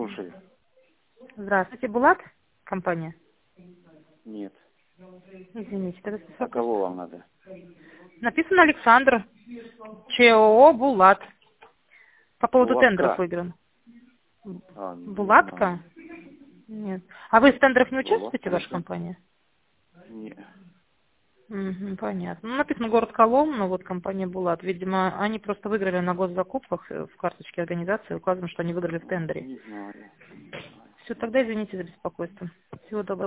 Слушай, Здравствуйте, Булат, компания? нет. Извините, тогда А кого вам надо? написано Александр, ЧОО Булат. По поводу тендеров Булатка. выигран. Не Булатка? знаю. Нет. А вы в тендерах не участвуете, Булатка ваша это? компания? Не. Мгм, понятно. Ну, написано город Коломна, вот компания Булат. Видимо, они просто выиграли на госзакупках в карточке организации, указано, что они выиграли в тендере. Не знаю. Все, тогда извините за беспокойство. Всего доброго.